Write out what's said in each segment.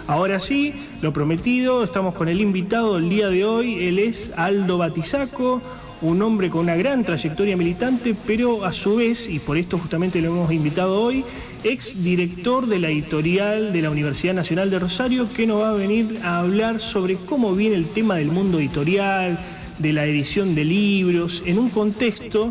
Ahora sí, lo prometido, estamos con el invitado del día de hoy. Él es Aldo Batizacco, un hombre con una gran trayectoria militante, pero a su vez, y por esto justamente lo hemos invitado hoy, ex director de la editorial de la Universidad Nacional de Rosario, que nos va a venir a hablar sobre cómo viene el tema del mundo editorial, de la edición de libros, en un contexto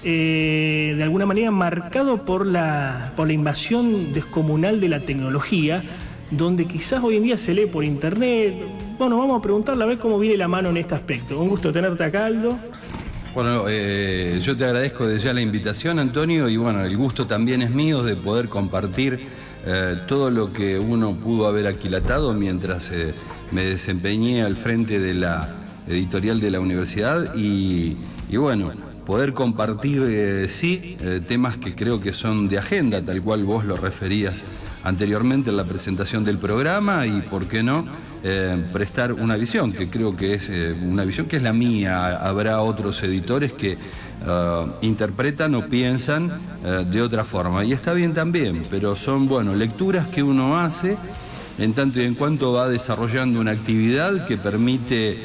de alguna manera marcado por la invasión descomunal de la tecnología, donde quizás hoy en día se lee por internet. Bueno, vamos a preguntarle a ver cómo viene la mano en este aspecto. Un gusto tenerte acá, Aldo. Bueno, yo te agradezco desde ya la invitación, Antonio, y bueno, el gusto también es mío de poder compartir todo lo que uno pudo haber aquilatado mientras me desempeñé al frente de la editorial de la universidad y bueno, poder compartir, temas que creo que son de agenda, tal cual vos lo referías anteriormente en la presentación del programa, y por qué no prestar una visión que creo que es una visión que es la mía. Habrá otros editores que interpretan o piensan de otra forma, y está bien también, pero son, bueno, lecturas que uno hace en tanto y en cuanto va desarrollando una actividad que permite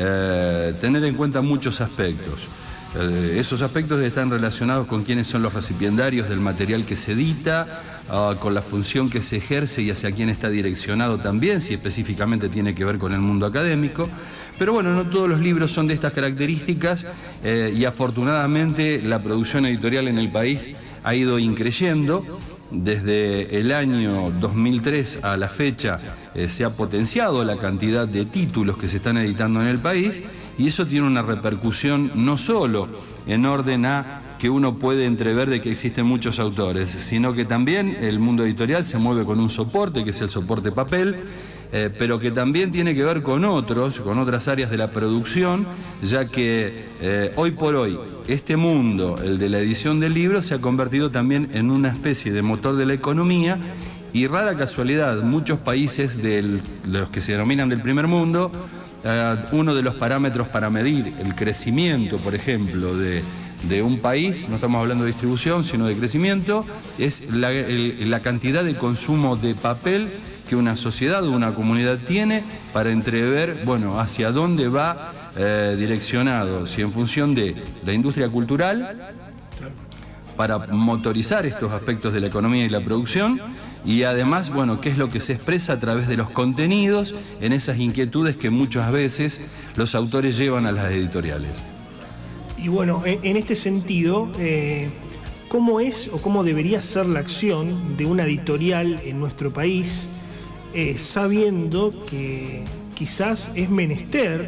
tener en cuenta muchos aspectos. Esos aspectos están relacionados con quiénes son los recipiendarios del material que se edita, con la función que se ejerce y hacia quién está direccionado también, si específicamente tiene que ver con el mundo académico. Pero bueno, no todos los libros son de estas características, y afortunadamente la producción editorial en el país ha ido increyendo. Desde el año 2003 a la fecha se ha potenciado la cantidad de títulos que se están editando en el país, y eso tiene una repercusión no solo en orden a que uno puede entrever de que existen muchos autores, sino que también el mundo editorial se mueve con un soporte, que es el soporte papel, pero que también tiene que ver con otras áreas de la producción, ya que hoy por hoy este mundo, el de la edición del libro, se ha convertido también en una especie de motor de la economía, y rara casualidad, muchos países de los que se denominan del primer mundo, uno de los parámetros para medir el crecimiento, por ejemplo, de un país, no estamos hablando de distribución, sino de crecimiento, es la cantidad de consumo de papel que una sociedad o una comunidad tiene para entrever, bueno, hacia dónde va direccionado, si en función de la industria cultural, para motorizar estos aspectos de la economía y la producción, y además, bueno, qué es lo que se expresa a través de los contenidos en esas inquietudes que muchas veces los autores llevan a las editoriales. Y bueno, en este sentido, ¿cómo es o cómo debería ser la acción de una editorial en nuestro país, sabiendo que quizás es menester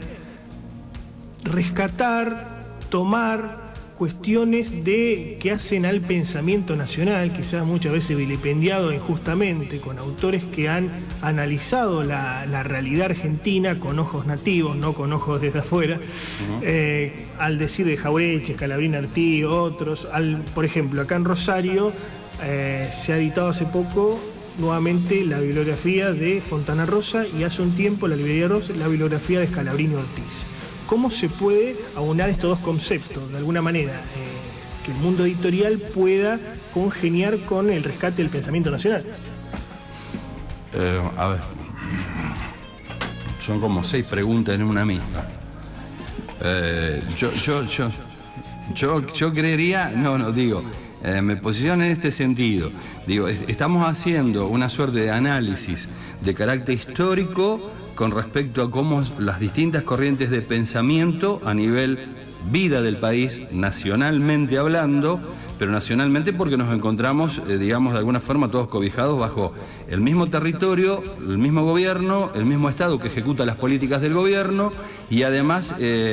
rescatar, tomar cuestiones que hacen al pensamiento nacional, quizás muchas veces vilipendiado injustamente, con autores que han analizado la realidad argentina con ojos nativos, no con ojos desde afuera, al decir de Jauretche, Scalabrini, Artigas, otros, por ejemplo, acá en Rosario se ha editado hace poco nuevamente la bibliografía de Fontana Rosa, y hace un tiempo la bibliografía de Scalabrini Ortiz. ¿Cómo se puede aunar estos dos conceptos? De alguna manera, que el mundo editorial pueda congeniar con el rescate del pensamiento nacional. A ver, son como 6 preguntas en una misma. Yo creería, me posiciono en este sentido. Digo, estamos haciendo una suerte de análisis de carácter histórico con respecto a cómo las distintas corrientes de pensamiento a nivel vida del país, nacionalmente hablando, pero nacionalmente porque nos encontramos, digamos, de alguna forma todos cobijados bajo el mismo territorio, el mismo gobierno, el mismo Estado que ejecuta las políticas del gobierno, y además,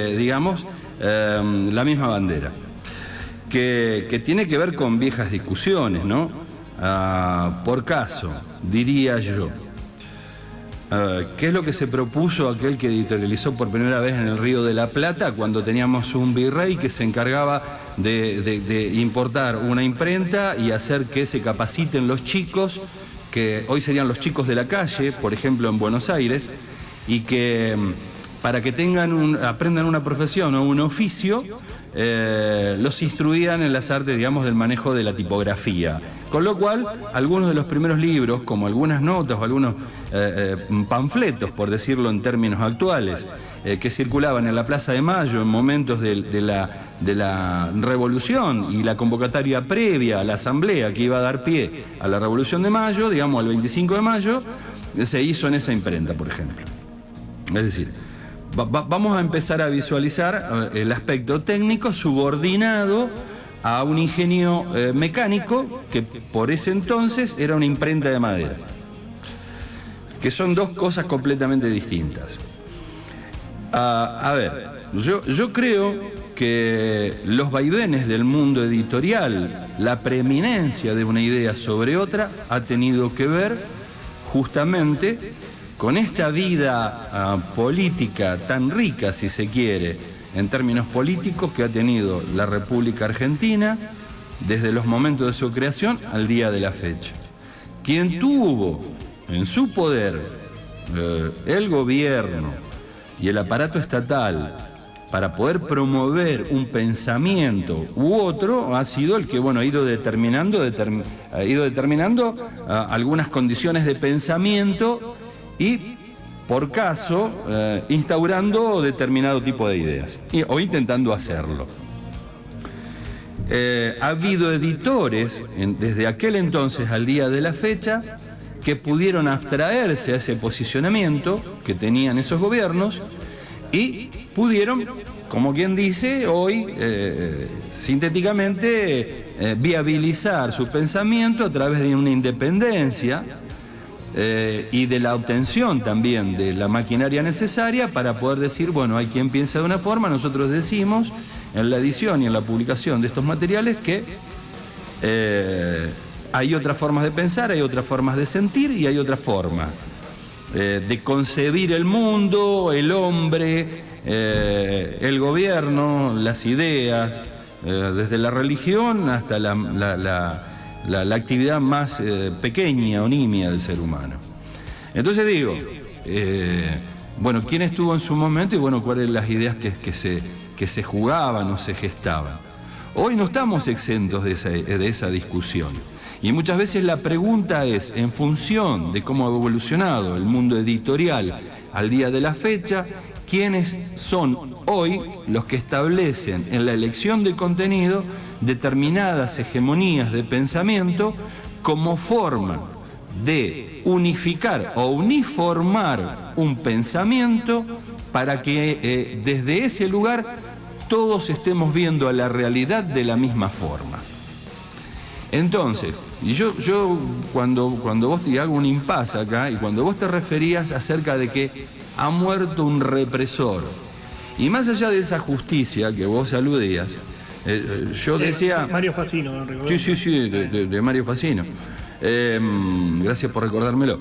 la misma bandera, que tiene que ver con viejas discusiones, ¿no? Por caso, diría yo, ¿qué es lo que se propuso aquel que editorializó por primera vez en el Río de la Plata, cuando teníamos un virrey que se encargaba de importar una imprenta y hacer que se capaciten los chicos, que hoy serían los chicos de la calle, por ejemplo en Buenos Aires, y que para que aprendan una profesión o un oficio, los instruían en las artes, digamos, del manejo de la tipografía. Con lo cual, algunos de los primeros libros, como algunas notas o algunos panfletos, por decirlo en términos actuales, que circulaban en la Plaza de Mayo en momentos de la Revolución y la convocatoria previa a la asamblea que iba a dar pie a la Revolución de Mayo, digamos al 25 de mayo, se hizo en esa imprenta, por ejemplo. Es decir, vamos a empezar a visualizar el aspecto técnico subordinado a un ingenio mecánico que por ese entonces era una imprenta de madera, que son dos cosas completamente distintas. A ver, yo creo que los vaivenes del mundo editorial, la preeminencia de una idea sobre otra, ha tenido que ver justamente con esta vida política tan rica, si se quiere, en términos políticos, que ha tenido la República Argentina desde los momentos de su creación al día de la fecha. Quien tuvo en su poder el gobierno y el aparato estatal para poder promover un pensamiento u otro ha sido el que, bueno, ha ido determinando algunas condiciones de pensamiento y, por caso, instaurando determinado tipo de ideas o intentando hacerlo. Ha habido editores desde aquel entonces al día de la fecha que pudieron abstraerse a ese posicionamiento que tenían esos gobiernos y pudieron, como quien dice, hoy sintéticamente viabilizar su pensamiento a través de una independencia y de la obtención también de la maquinaria necesaria para poder decir, bueno, hay quien piensa de una forma, nosotros decimos en la edición y en la publicación de estos materiales que hay otras formas de pensar, hay otras formas de sentir y hay otras formas de concebir el mundo, el hombre, el gobierno, las ideas, desde la religión hasta la actividad más pequeña o nimia del ser humano. Entonces digo, bueno, ¿quién estuvo en su momento y bueno, cuáles eran las ideas que se jugaban o se gestaban? Hoy no estamos exentos de esa discusión. Y muchas veces la pregunta es, en función de cómo ha evolucionado el mundo editorial al día de la fecha, ¿quiénes son hoy los que establecen en la elección de contenido determinadas hegemonías de pensamiento como forma de unificar o uniformar un pensamiento para que desde ese lugar todos estemos viendo a la realidad de la misma forma? Entonces, y yo cuando vos te hago un impasse acá, y cuando vos te referías acerca de que ha muerto un represor, y más allá de esa justicia que vos aludías, yo decía... Mario Facino, ¿no? Sí, de Mario Facino. Gracias por recordármelo.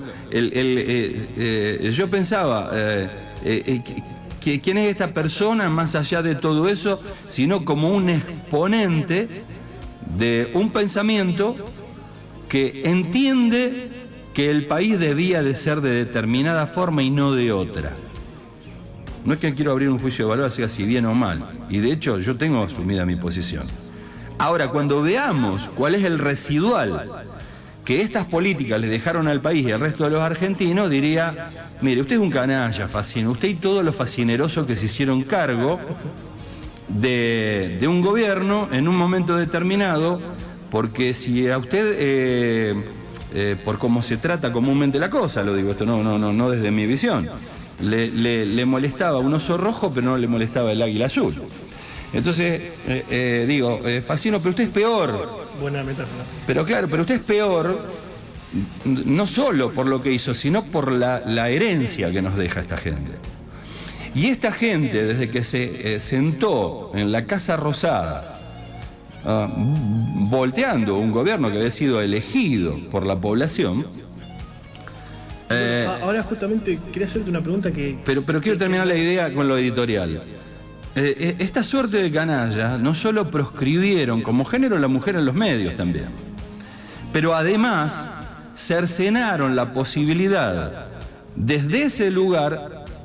Yo pensaba, ¿quién es esta persona más allá de todo eso, sino como un exponente de un pensamiento que entiende que el país debía de ser de determinada forma y no de otra? No es que quiero abrir un juicio de valor hacia si bien o mal, y de hecho yo tengo asumida mi posición. Ahora, cuando veamos cuál es el residual que estas políticas le dejaron al país y al resto de los argentinos, diría, mire, usted es un canalla, Facino, usted y todos los facinerosos que se hicieron cargo de un gobierno en un momento determinado, porque si a usted, por cómo se trata comúnmente la cosa, lo digo, esto no desde mi visión, le molestaba un oso rojo, pero no le molestaba el águila azul. Entonces, digo, Facino, pero usted es peor. Buena metáfora. Pero claro, pero usted es peor, no solo por lo que hizo, sino por la herencia que nos deja esta gente. Y esta gente, desde que se sentó en la Casa Rosada, volteando un gobierno que había sido elegido por la población... Ahora justamente quería hacerte una pregunta que... Pero quiero terminar la idea con lo editorial. Esta suerte de canallas no solo proscribieron como género la mujer en los medios también, pero además cercenaron la posibilidad desde ese lugar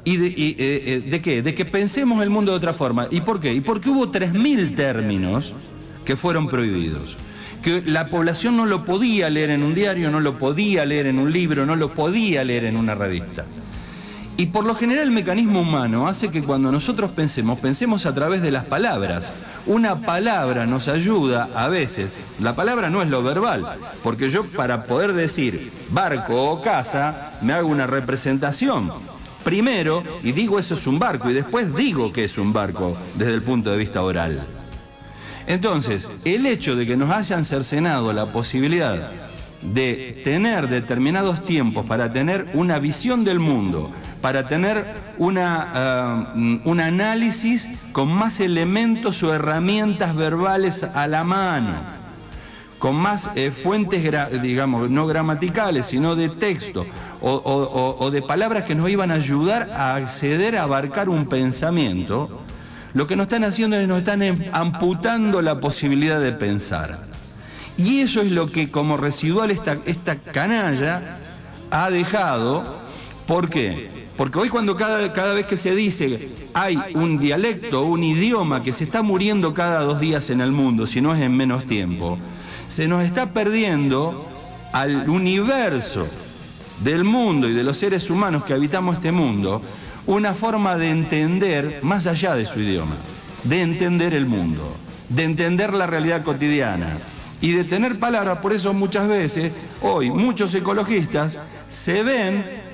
¿De qué? De que pensemos el mundo de otra forma. ¿Y por qué? Y porque hubo 3.000 términos que fueron prohibidos. Que la población no lo podía leer en un diario, no lo podía leer en un libro, no lo podía leer en una revista. Y por lo general el mecanismo humano hace que cuando nosotros pensemos a través de las palabras. Una palabra nos ayuda a veces, la palabra no es lo verbal, porque yo para poder decir barco o casa, me hago una representación. Primero, y digo eso es un barco, y después digo que es un barco desde el punto de vista oral. Entonces, el hecho de que nos hayan cercenado la posibilidad de tener determinados tiempos para tener una visión del mundo, para tener un análisis con más elementos o herramientas verbales a la mano, con más fuentes, digamos, no gramaticales, sino de texto, o de palabras que nos iban a ayudar a acceder a abarcar un pensamiento, lo que nos están haciendo es nos están amputando la posibilidad de pensar. Y eso es lo que como residual esta canalla ha dejado. ¿Por qué? Porque hoy cuando cada vez que se dice hay un dialecto, un idioma que se está muriendo cada 2 días en el mundo, si no es en menos tiempo, se nos está perdiendo al universo del mundo y de los seres humanos que habitamos este mundo una forma de entender más allá de su idioma, de entender el mundo, de entender la realidad cotidiana y de tener palabras. Por eso muchas veces hoy muchos ecologistas se ven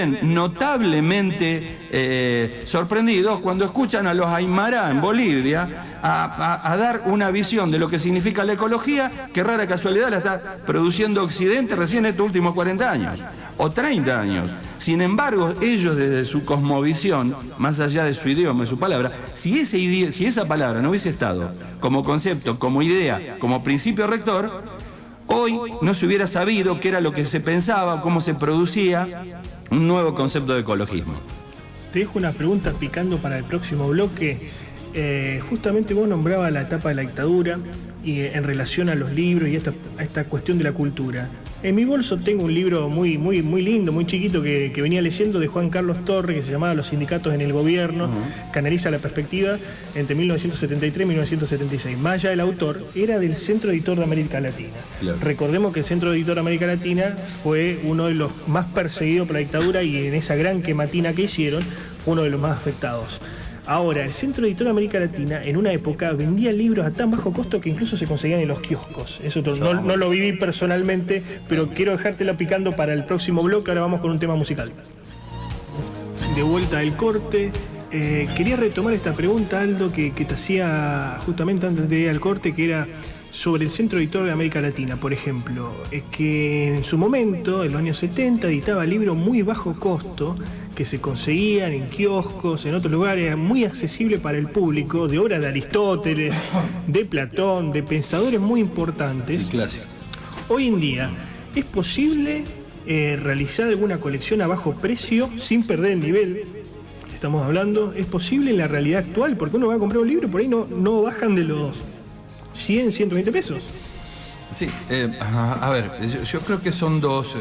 notablemente sorprendidos cuando escuchan a los Aymara en Bolivia a dar una visión de lo que significa la ecología, que rara casualidad la está produciendo Occidente recién estos últimos 40 años o 30 años. Sin embargo, ellos desde su cosmovisión, más allá de su idioma, de su palabra, si esa palabra no hubiese estado como concepto, como idea, como principio rector, hoy no se hubiera sabido qué era lo que se pensaba, cómo se producía un nuevo concepto de ecologismo. Te dejo una pregunta picando para el próximo bloque. Justamente vos nombrabas la etapa de la dictadura y en relación a los libros y a esta cuestión de la cultura. En mi bolso tengo un libro muy lindo, muy chiquito que venía leyendo de Juan Carlos Torre, que se llamaba Los sindicatos en el gobierno, que analiza la perspectiva entre 1973 y 1976. Más allá del autor, era del Centro Editor de América Latina. Claro. Recordemos que el Centro Editor de América Latina fue uno de los más perseguidos por la dictadura y en esa gran quematina que hicieron fue uno de los más afectados. Ahora, el Centro Editor de América Latina en una época vendía libros a tan bajo costo que incluso se conseguían en los kioscos. Eso no lo viví personalmente, pero quiero dejártelo picando para el próximo bloque. Ahora vamos con un tema musical. De vuelta del corte. Quería retomar esta pregunta, Aldo, que te hacía justamente antes de ir al corte, que era sobre el Centro Editor de América Latina, por ejemplo, que en su momento, en los años 70, editaba libros muy bajo costo, que se conseguían en kioscos, en otros lugares, muy accesible para el público, de obras de Aristóteles, de Platón, de pensadores muy importantes. Clásico. Hoy en día, ¿es posible realizar alguna colección a bajo precio sin perder el nivel? Estamos hablando, ¿es posible en la realidad actual? Porque uno va a comprar un libro y por ahí no bajan de los 100, 120 pesos. Sí, a ver, yo creo que son dos...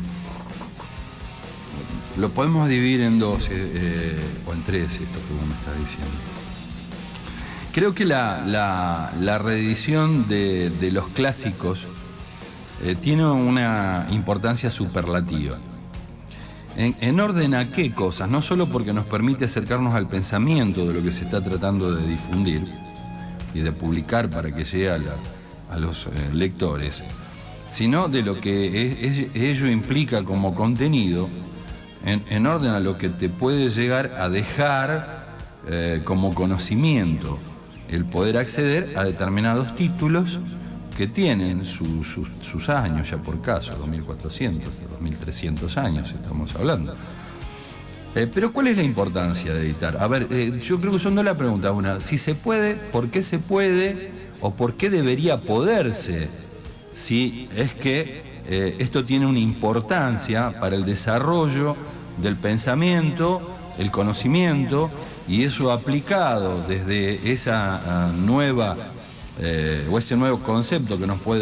lo podemos dividir en dos o en tres, esto que vos me estás diciendo. Creo que la reedición de los clásicos tiene una importancia superlativa. ¿En orden a qué cosas? No solo porque nos permite acercarnos al pensamiento de lo que se está tratando de difundir y de publicar para que llegue a los lectores, sino de lo que ello implica como contenido, en orden a lo que te puede llegar a dejar como conocimiento el poder acceder a determinados títulos que tienen sus años, ya por caso, 2400, 2300 años estamos hablando. Pero ¿cuál es la importancia de editar? A ver, yo creo que son dos las preguntas. Una, si se puede, ¿por qué se puede? ¿O por qué debería poderse? Si es que esto tiene una importancia para el desarrollo del pensamiento, el conocimiento, y eso aplicado desde esa nueva o ese nuevo concepto que nos pueden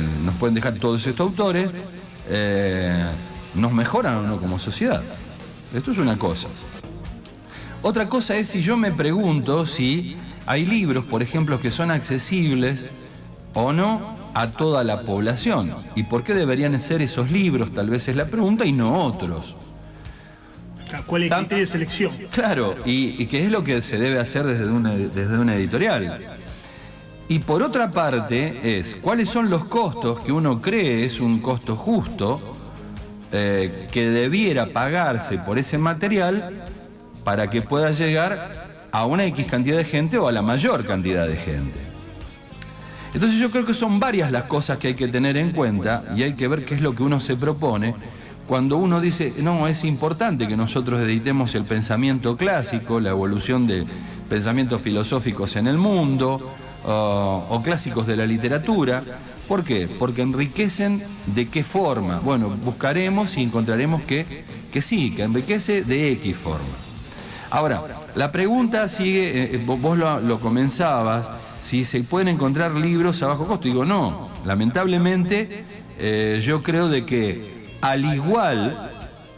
dejar todos estos autores, nos mejoran o no como sociedad. Esto es una cosa. Otra cosa es si yo me pregunto si hay libros, por ejemplo, que son accesibles o no a toda la población. ¿Y por qué deberían ser esos libros? Tal vez es la pregunta, y no otros. ¿Cuál es el criterio de selección? Claro, y qué es lo que se debe hacer desde una editorial. Y por otra parte es, ¿cuáles son los costos que uno cree es un costo justo que debiera pagarse por ese material para que pueda llegar a una X cantidad de gente o a la mayor cantidad de gente? Entonces yo creo que son varias las cosas que hay que tener en cuenta y hay que ver qué es lo que uno se propone cuando uno dice, no, es importante que nosotros editemos el pensamiento clásico, la evolución de pensamientos filosóficos en el mundo, o clásicos de la literatura. ¿Por qué? Porque enriquecen ¿de qué forma? Bueno, buscaremos y encontraremos que sí, que enriquece de X forma. Ahora, la pregunta sigue, vos lo comenzabas, si se pueden encontrar libros a bajo costo. Digo, no, lamentablemente yo creo de que al igual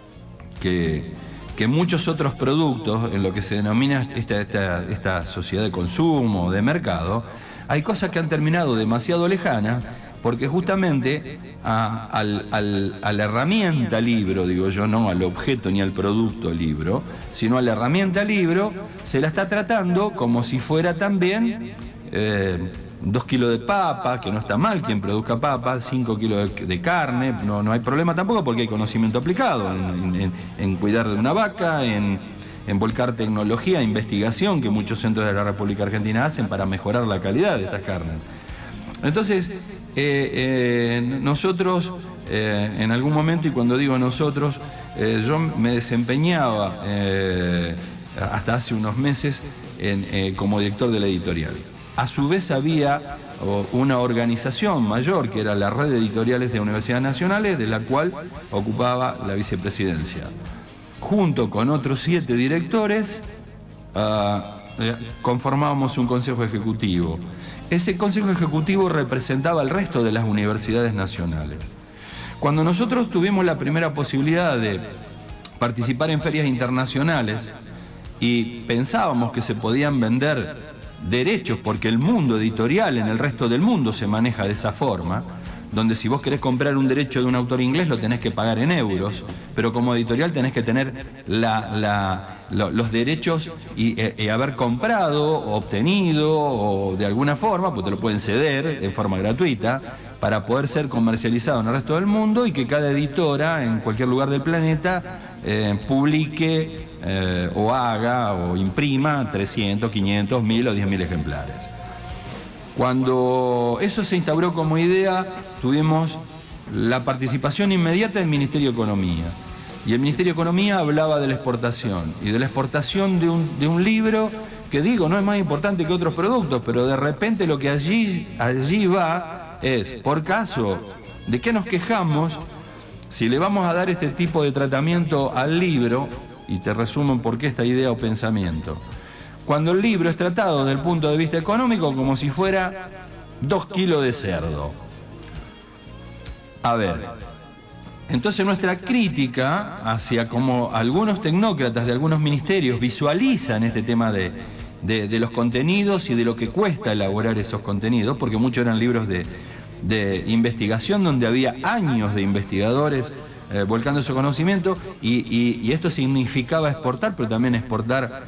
que muchos otros productos en lo que se denomina esta sociedad de consumo, de mercado, hay cosas que han terminado demasiado lejanas porque justamente a la herramienta libro, digo yo, no al objeto ni al producto libro, sino a la herramienta libro, se la está tratando como si fuera también 2 kilos de papa, que no está mal quien produzca papa, 5 kilos de carne, no hay problema tampoco porque hay conocimiento aplicado en cuidar de una vaca, en volcar tecnología, investigación que muchos centros de la República Argentina hacen para mejorar la calidad de estas carnes. Entonces, nosotros, en algún momento, y cuando digo nosotros, yo me desempeñaba hasta hace unos meses como director de la editorial. A su vez había una organización mayor, que era la Red de Editoriales de Universidades Nacionales, de la cual ocupaba la vicepresidencia. Junto con otros 7 directores, conformábamos un consejo ejecutivo. Ese consejo ejecutivo representaba al resto de las universidades nacionales. Cuando nosotros tuvimos la primera posibilidad de participar en ferias internacionales y pensábamos que se podían vender derechos, porque el mundo editorial en el resto del mundo se maneja de esa forma, donde si vos querés comprar un derecho de un autor inglés lo tenés que pagar en euros, pero como editorial tenés que tener los derechos y haber comprado, obtenido, o de alguna forma, pues te lo pueden ceder en forma gratuita, para poder ser comercializado en el resto del mundo y que cada editora en cualquier lugar del planeta publique o haga o imprima 300, 500, 1000 o 10.000 ejemplares. Cuando eso se instauró como idea, tuvimos la participación inmediata del Ministerio de Economía. Y el Ministerio de Economía hablaba de la exportación, y de la exportación de un libro que, digo, no es más importante que otros productos, pero de repente lo que allí va es, por caso, ¿de qué nos quejamos si le vamos a dar este tipo de tratamiento al libro? Y te resumo por qué esta idea o pensamiento. Cuando el libro es tratado desde el punto de vista económico como si fuera 2 kilos de cerdo. A ver, entonces nuestra crítica hacia cómo algunos tecnócratas de algunos ministerios visualizan este tema de los contenidos y de lo que cuesta elaborar esos contenidos, porque muchos eran libros de investigación donde había años de investigadores volcando su conocimiento y esto significaba exportar, pero también exportar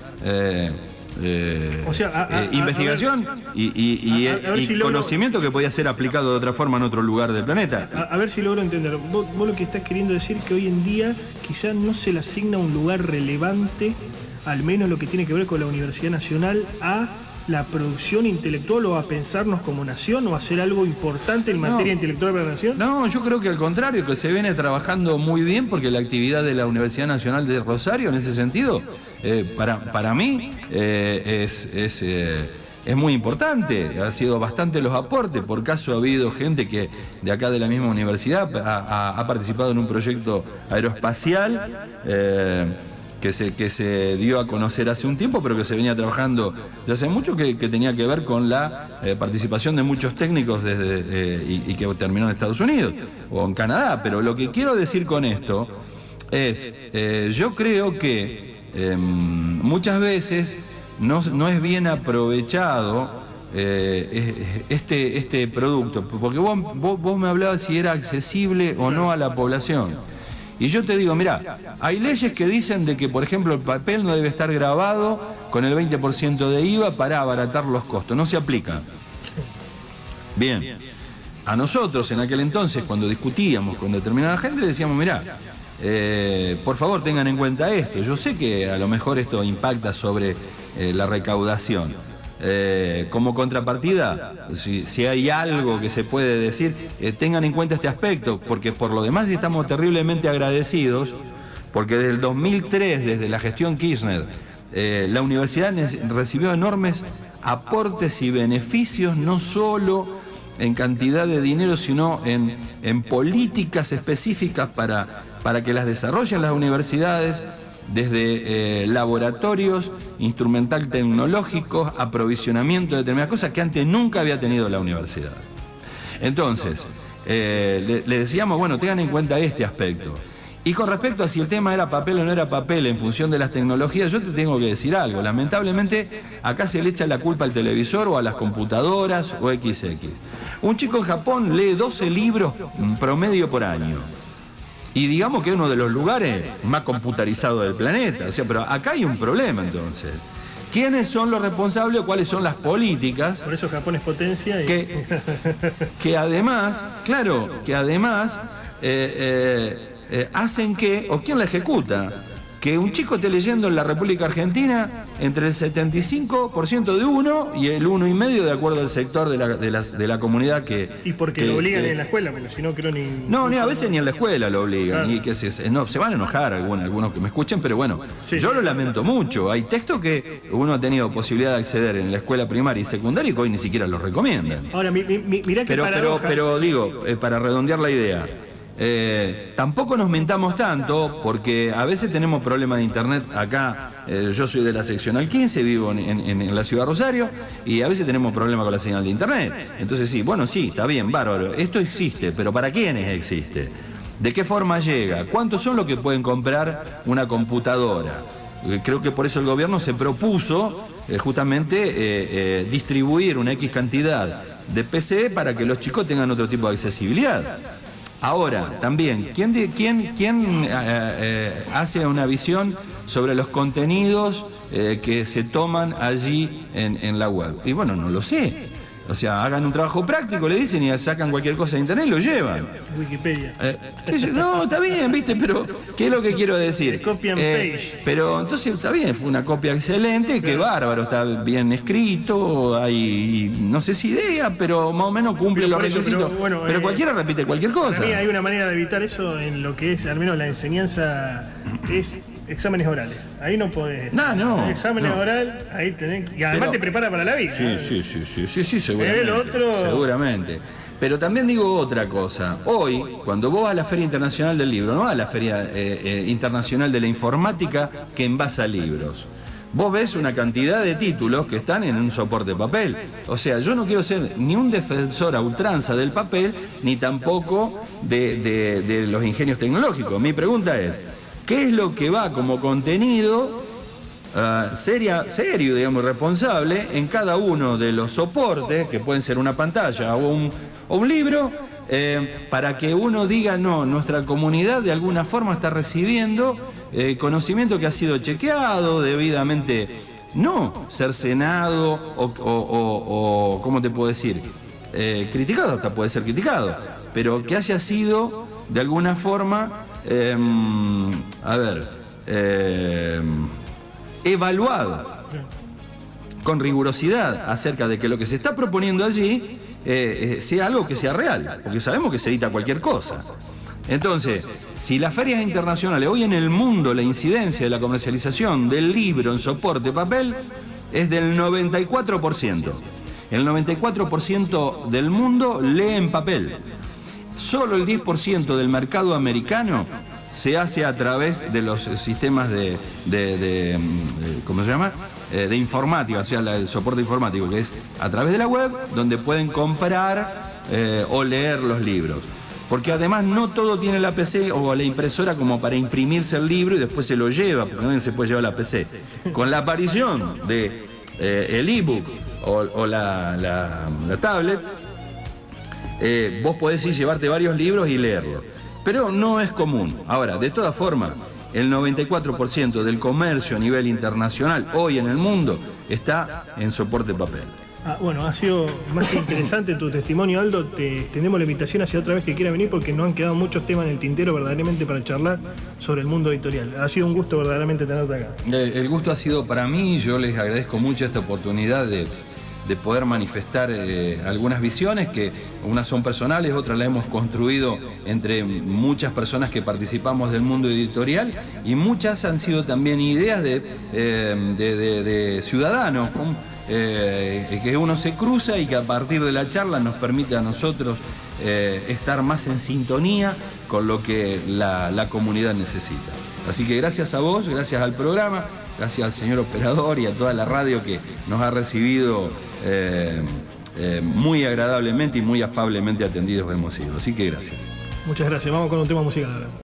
investigación y conocimiento que podía ser aplicado de otra forma en otro lugar del planeta. A ver si logro entender. Vos lo que estás queriendo decir es que hoy en día quizás no se le asigna un lugar relevante, al menos lo que tiene que ver con la Universidad Nacional, a la producción intelectual o a pensarnos como nación o a hacer algo importante en materia intelectual para la nación? No, yo creo que al contrario, que se viene trabajando muy bien porque la actividad de la Universidad Nacional de Rosario en ese sentido, para mí, es muy importante. Ha sido bastante los aportes. Por caso ha habido gente que de acá de la misma universidad ha participado en un proyecto aeroespacial que se dio a conocer hace un tiempo, pero que se venía trabajando desde hace mucho, que tenía que ver con la participación de muchos técnicos y que terminó en Estados Unidos o en Canadá. Pero lo que quiero decir con esto Yo creo que muchas veces no es bien aprovechado este producto, porque vos me hablabas si era accesible o no a la población. Y yo te digo, mirá, hay leyes que dicen de que, por ejemplo, el papel no debe estar grabado con el 20% de IVA para abaratar los costos. No se aplica. Bien. A nosotros, en aquel entonces, cuando discutíamos con determinada gente, le decíamos, mirá, por favor tengan en cuenta esto. Yo sé que a lo mejor esto impacta sobre la recaudación. Como contrapartida, si hay algo que se puede decir, tengan en cuenta este aspecto, porque por lo demás estamos terriblemente agradecidos, porque desde el 2003, desde la gestión Kirchner, la universidad recibió enormes aportes y beneficios, no solo en cantidad de dinero, sino en políticas específicas para que las desarrollen las universidades, desde laboratorios, instrumental tecnológicos, aprovisionamiento de determinadas cosas que antes nunca había tenido la universidad. Entonces, le decíamos, bueno, tengan en cuenta este aspecto. Y con respecto a si el tema era papel o no era papel en función de las tecnologías, yo te tengo que decir algo. Lamentablemente, acá se le echa la culpa al televisor o a las computadoras o XX. Un chico en Japón lee 12 libros promedio por año. Y digamos que es uno de los lugares más computarizados del planeta. O sea, pero acá hay un problema entonces. ¿Quiénes son los responsables o cuáles son las políticas? Por eso Japón es potencia. Que además, claro, hacen que, o quién la ejecuta, que un chico esté leyendo en la República Argentina entre el 75% de uno y el 1,5% de acuerdo al sector de la comunidad que... Y porque lo obligan en la escuela, pero si no creo ni... No, ni a veces ni en la escuela lo obligan. Claro. Y que se van a enojar algunos que me escuchen, pero bueno, sí, yo lo lamento mucho. Hay textos que uno ha tenido posibilidad de acceder en la escuela primaria y secundaria y que hoy ni siquiera los recomiendan. Ahora, mirá que pero digo, para redondear la idea... tampoco nos mentamos tanto, porque a veces tenemos problemas de internet acá. Yo soy de la seccional 15, vivo en la ciudad de Rosario, y a veces tenemos problemas con la señal de internet. Entonces sí, bueno, sí, está bien, bárbaro, esto existe, pero ¿para quiénes existe? ¿De qué forma llega? ¿Cuántos son los que pueden comprar una computadora? Creo que por eso el gobierno se propuso justamente distribuir una X cantidad de PC para que los chicos tengan otro tipo de accesibilidad. Ahora, también, ¿quién hace una visión sobre los contenidos que se toman allí en la web? Y bueno, no lo sé. O sea, hagan un trabajo práctico, le dicen, y sacan cualquier cosa de internet y lo llevan. Wikipedia. No, está bien, ¿viste? Pero, ¿qué es lo que quiero decir? Copy and paste. Pero entonces está bien, fue una copia excelente, qué bárbaro, está bien escrito, hay, no sé si idea, pero más o menos cumple los requisitos. Pero cualquiera repite cualquier cosa. Para mí hay una manera de evitar eso en lo que es, al menos la enseñanza, es exámenes orales. Ahí no podés. No. Exámenes orales, ahí tenés. Y además te prepara para la vida. Sí, seguramente. El otro... Seguramente. Pero también digo otra cosa. Hoy, cuando vos vas a la Feria Internacional del Libro, no a la Feria Internacional de la Informática que envasa libros, vos ves una cantidad de títulos que están en un soporte de papel. O sea, yo no quiero ser ni un defensor a ultranza del papel, ni tampoco de los ingenios tecnológicos. Mi pregunta es, ¿qué es lo que va como contenido serio, digamos, responsable en cada uno de los soportes, que pueden ser una pantalla o un libro, para que uno diga, no, nuestra comunidad de alguna forma está recibiendo conocimiento que ha sido chequeado debidamente, no cercenado o ¿cómo te puedo decir? Criticado, hasta puede ser criticado, pero que haya sido de alguna forma, evaluado con rigurosidad acerca de que lo que se está proponiendo allí sea algo que sea real, porque sabemos que se edita cualquier cosa. Entonces, si las ferias internacionales, hoy en el mundo la incidencia de la comercialización del libro en soporte papel es del 94%. El 94% del mundo lee en papel. Solo el 10% del mercado americano se hace a través de los sistemas ¿cómo se llama? De informática, o sea, el soporte informático, que es a través de la web, donde pueden comprar o leer los libros. Porque además no todo tiene la PC o la impresora como para imprimirse el libro y después se lo lleva, porque también se puede llevar la PC. Con la aparición de el ebook o la tablet, vos podés ir llevarte varios libros y leerlos. Pero no es común. Ahora, de todas formas, el 94% del comercio a nivel internacional hoy en el mundo está en soporte papel. Bueno, ha sido más que interesante tu testimonio, Aldo. Te extendemos la invitación hacia otra vez que quiera venir porque nos han quedado muchos temas en el tintero verdaderamente para charlar sobre el mundo editorial. Ha sido un gusto verdaderamente tenerte acá. El gusto ha sido para mí. Yo les agradezco mucho esta oportunidad de poder manifestar algunas visiones, que unas son personales, otras las hemos construido entre muchas personas que participamos del mundo editorial, y muchas han sido también ideas de ciudadanos, que uno se cruza y que a partir de la charla nos permite a nosotros estar más en sintonía con lo que la comunidad necesita. Así que gracias a vos, gracias al programa, gracias al señor operador y a toda la radio que nos ha recibido muy agradablemente y muy afablemente atendidos hemos sido. Así que gracias. Muchas gracias. Vamos con un tema musical ahora.